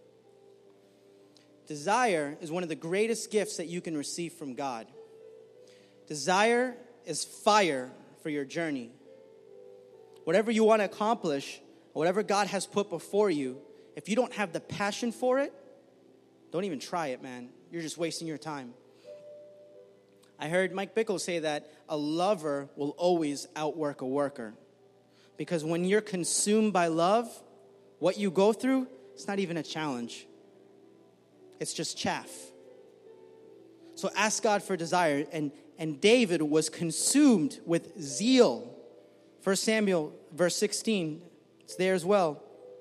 Desire is one of the greatest gifts that you can receive from God. Desire is fire for your journey. Whatever you want to accomplish, whatever God has put before you, if you don't have the passion for it, don't even try it, man. You're just wasting your time. I heard Mike Bickle say that a lover will always outwork a worker. Because when you're consumed by love, what you go through, it's not even a challenge. It's just chaff. So ask God for desire. And David was consumed with zeal. 1 Samuel, verse 16, it's there as well.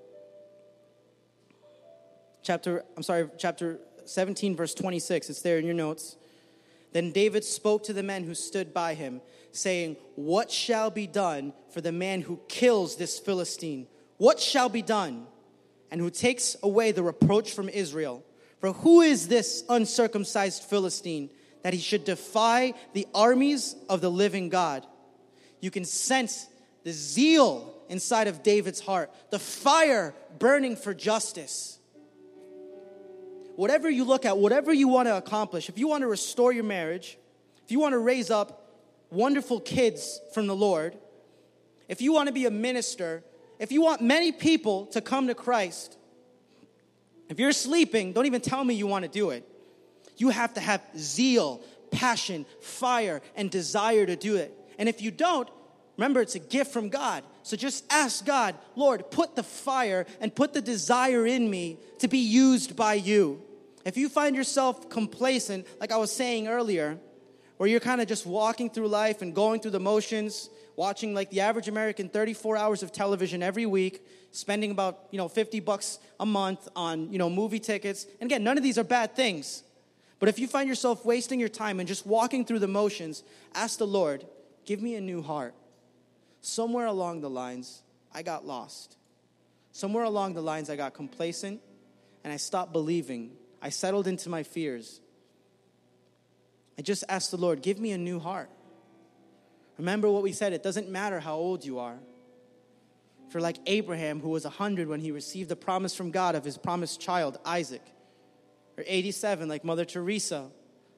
Chapter 17, verse 26, it's there in your notes. Then David spoke to the men who stood by him, saying, "What shall be done for the man who kills this Philistine? What shall be done? And who takes away the reproach from Israel? For who is this uncircumcised Philistine that he should defy the armies of the living God. You can sense the zeal inside of David's heart, the fire burning for justice. Whatever you look at, whatever you want to accomplish, if you want to restore your marriage, if you want to raise up wonderful kids from the Lord, if you want to be a minister, if you want many people to come to Christ, if you're sleeping, don't even tell me you want to do it. You have to have zeal, passion, fire, and desire to do it. And if you don't, remember, it's a gift from God. So just ask God, Lord, put the fire and put the desire in me to be used by you. If you find yourself complacent, like I was saying earlier, where you're kind of just walking through life and going through the motions, watching like the average American 34 hours of television every week, spending about, $50 a month on, movie tickets. And again, none of these are bad things. But if you find yourself wasting your time and just walking through the motions, ask the Lord, give me a new heart. Somewhere along the lines, I got lost. Somewhere along the lines, I got complacent and I stopped believing. I settled into my fears. I just asked the Lord, give me a new heart. Remember what we said, it doesn't matter how old you are. If you're like Abraham, who was 100 when he received the promise from God of his promised child, Isaac. Or 87, like Mother Teresa.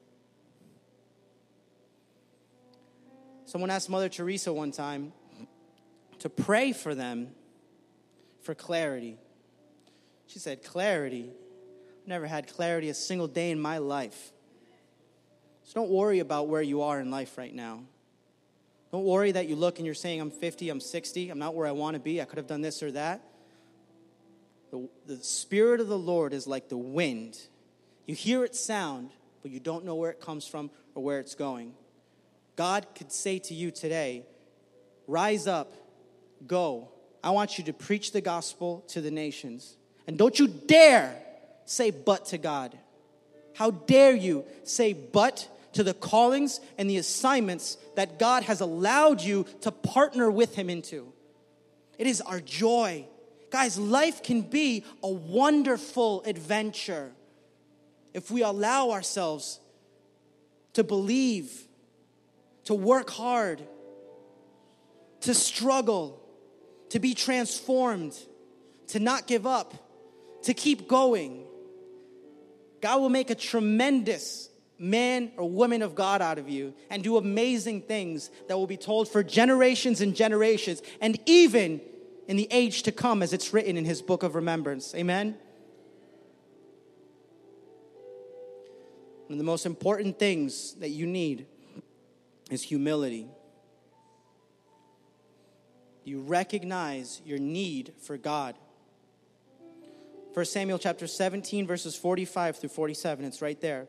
Someone asked Mother Teresa one time to pray for them for clarity. She said, clarity? I've never had clarity a single day in my life. So don't worry about where you are in life right now. Don't worry that you look and you're saying, I'm 50, I'm 60, I'm not where I want to be, I could have done this or that. The Spirit of the Lord is like the wind. You hear it sound, but you don't know where it comes from or where it's going. God could say to you today, rise up, go. I want you to preach the gospel to the nations. And don't you dare say but to God. How dare you say but to the callings and the assignments that God has allowed you to partner with him into. It is our joy. Guys, life can be a wonderful adventure if we allow ourselves to believe, to work hard, to struggle, to be transformed, to not give up, to keep going. God will make a tremendous man or woman of God out of you and do amazing things that will be told for generations and generations, and even in the age to come, as it's written in his book of remembrance. Amen? One of the most important things that you need is humility. You recognize your need for God. 1 Samuel chapter 17, verses 45 through 47. It's right there.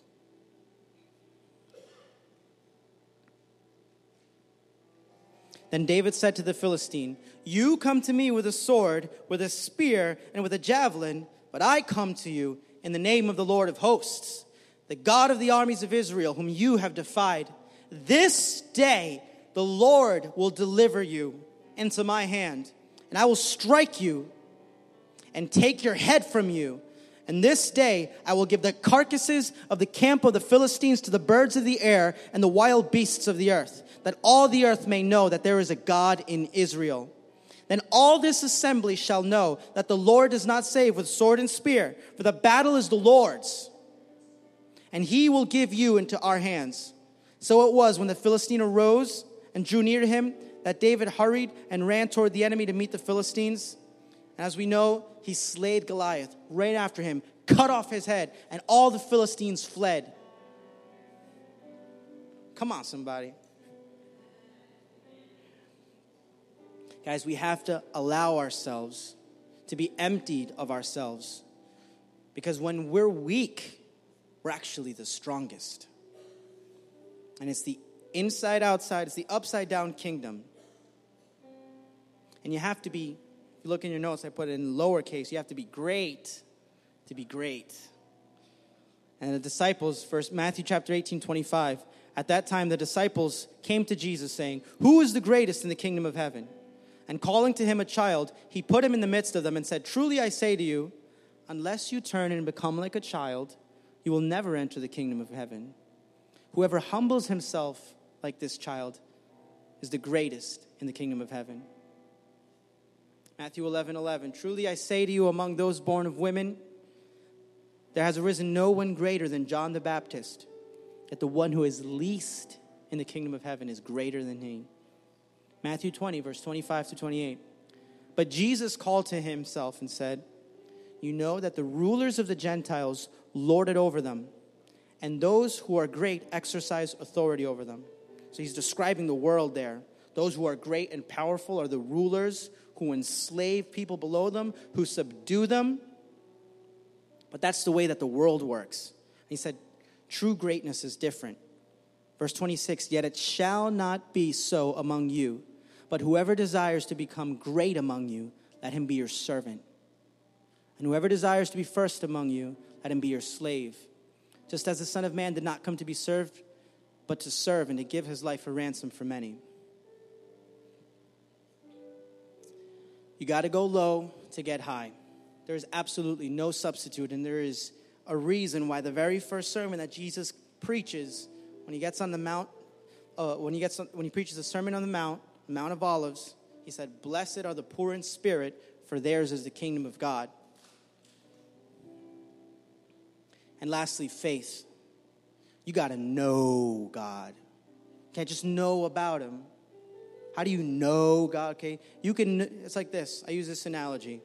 Then David said to the Philistine, you come to me with a sword, with a spear, and with a javelin, but I come to you in the name of the Lord of hosts, the God of the armies of Israel, whom you have defied. This day the Lord will deliver you into my hand, and I will strike you and take your head from you. And this day I will give the carcasses of the camp of the Philistines to the birds of the air and the wild beasts of the earth, that all the earth may know that there is a God in Israel. Then all this assembly shall know that the Lord does not save with sword and spear, for the battle is the Lord's, and he will give you into our hands. So it was when the Philistine arose and drew near to him that David hurried and ran toward the enemy to meet the Philistines. And as we know, he slayed Goliath, ran after him, cut off his head, and all the Philistines fled. Come on, somebody. Guys, we have to allow ourselves to be emptied of ourselves. Because when we're weak, we're actually the strongest. And it's the inside outside, it's the upside down kingdom. And you have to be, if you look in your notes, I put it in lowercase, you have to be great to be great. And the disciples, first Matthew chapter 18:25, at that time the disciples came to Jesus saying, who is the greatest in the kingdom of heaven? And calling to him a child, he put him in the midst of them and said, truly I say to you, unless you turn and become like a child, you will never enter the kingdom of heaven. Whoever humbles himself like this child is the greatest in the kingdom of heaven. Matthew 11:11. Truly I say to you, among those born of women, there has arisen no one greater than John the Baptist. Yet the one who is least in the kingdom of heaven is greater than he. Matthew 20, verse 25 to 28. But Jesus called to himself and said, you know that the rulers of the Gentiles lord it over them, and those who are great exercise authority over them. So he's describing the world there. Those who are great and powerful are the rulers who enslave people below them, who subdue them. But that's the way that the world works. He said, true greatness is different. Verse 26, yet it shall not be so among you, but whoever desires to become great among you, let him be your servant. And whoever desires to be first among you, let him be your slave. Just as the Son of Man did not come to be served, but to serve and to give his life a ransom for many. You got to go low to get high. There is absolutely no substitute, and there is a reason why the very first sermon that Jesus preaches, when he gets on the mount, when he preaches the Sermon on the Mount, Mount of Olives, he said, "Blessed are the poor in spirit, for theirs is the kingdom of God." And lastly, faith. You got to know God. You can't just know about him. How do you know God? Okay, it's like this. I use this analogy.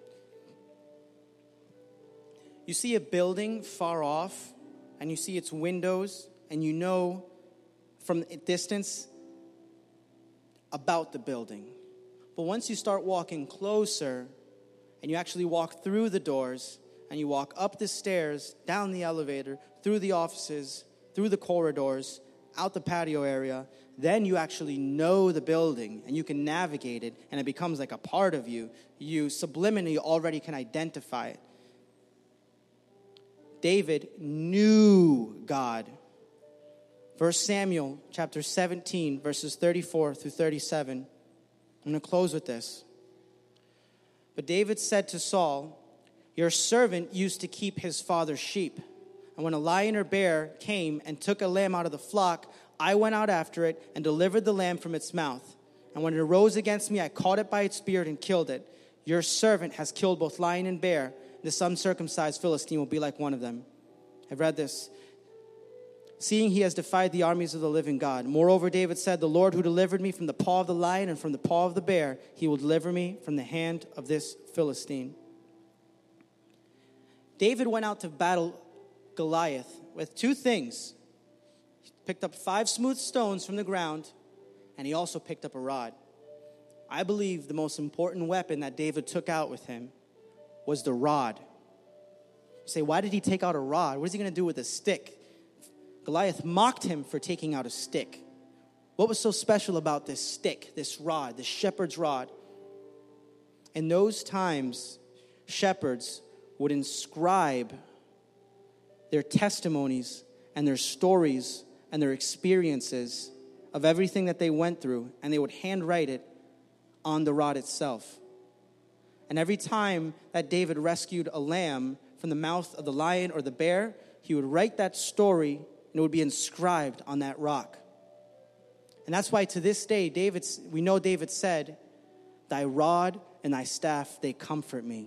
You see a building far off, and you see its windows, and you know from a distance about the building. But once you start walking closer, and you actually walk through the doors, and you walk up the stairs, down the elevator, through the offices, through the corridors, out the patio area, then you actually know the building, and you can navigate it, and it becomes like a part of you. You subliminally already can identify it. David knew God. 1 Samuel chapter 17, verses 34 through 37. I'm going to close with this. But David said to Saul, "Your servant used to keep his father's sheep. And when a lion or bear came and took a lamb out of the flock, I went out after it and delivered the lamb from its mouth. And when it arose against me, I caught it by its beard and killed it. Your servant has killed both lion and bear. This uncircumcised Philistine will be like one of them." I've read this. "Seeing he has defied the armies of the living God. Moreover, David said, the Lord who delivered me from the paw of the lion and from the paw of the bear, he will deliver me from the hand of this Philistine." David went out to battle Goliath with two things. He picked up 5 smooth stones from the ground, and he also picked up a rod. I believe the most important weapon that David took out with him was the rod. You say, why did he take out a rod? What is he going to do with a stick? Goliath mocked him for taking out a stick. What was so special about this stick, this rod, this shepherd's rod? In those times, shepherds would inscribe their testimonies and their stories and their experiences of everything that they went through, and they would handwrite it on the rod itself. And every time that David rescued a lamb from the mouth of the lion or the bear, he would write that story, and it would be inscribed on that rock. And that's why to this day, we know David said, "Thy rod and thy staff, they comfort me."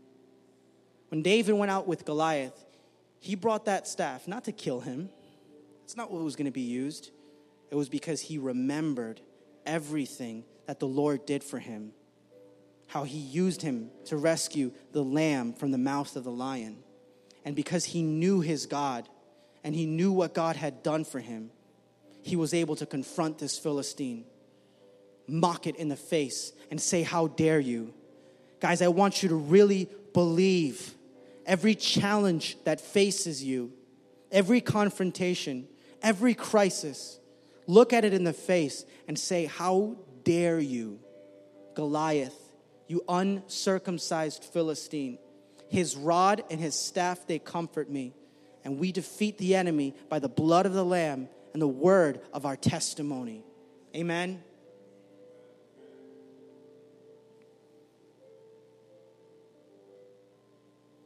When David went out with Goliath, he brought that staff not to kill him. It's not what was going to be used. It was because he remembered everything that the Lord did for him. How he used him to rescue the lamb from the mouth of the lion. And because he knew his God, and he knew what God had done for him, he was able to confront this Philistine, mock it in the face, and say, "How dare you?" Guys, I want you to really believe every challenge that faces you, every confrontation, every crisis, look at it in the face and say, "How dare you, Goliath, you uncircumcised Philistine. His rod and his staff, they comfort me. And we defeat the enemy by the blood of the Lamb and the word of our testimony." Amen.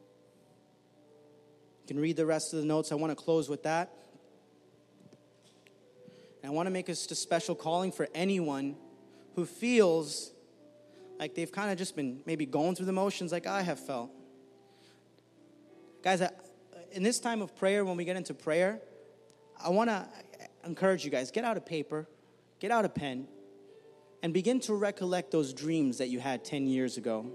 You can read the rest of the notes. I want to close with that. And I want to make a special calling for anyone who feels like they've kind of just been maybe going through the motions like I have felt. Guys, in this time of prayer, when we get into prayer, I want to encourage you guys, get out a paper, get out a pen, and begin to recollect those dreams that you had 10 years ago.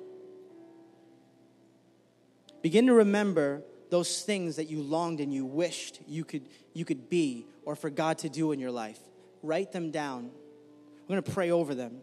Begin to remember those things that you longed and you wished you could be or for God to do in your life. Write them down. We're going to pray over them.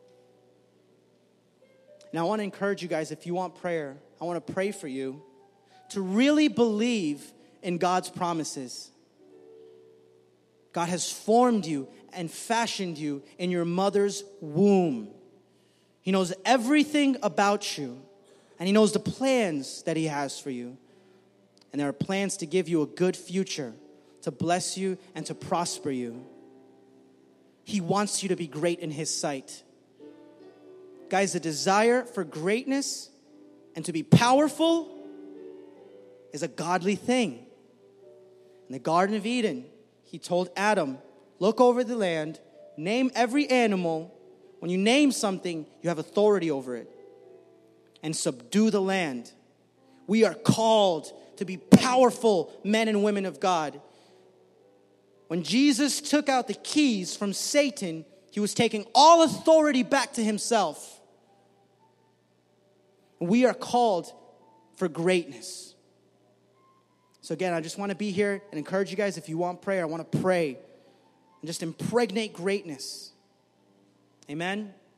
Now, I want to encourage you guys, if you want prayer, I want to pray for you to really believe in God's promises. God has formed you and fashioned you in your mother's womb. He knows everything about you, and He knows the plans that He has for you. And there are plans to give you a good future, to bless you and to prosper you. He wants you to be great in His sight. Guys, the desire for greatness and to be powerful is a godly thing. In the Garden of Eden, He told Adam, look over the land, name every animal. When you name something, you have authority over it. And subdue the land. We are called to be powerful men and women of God. When Jesus took out the keys from Satan, He was taking all authority back to Himself. We are called for greatness. So again, I just want to be here and encourage you guys, if you want prayer, I want to pray and just impregnate greatness. Amen.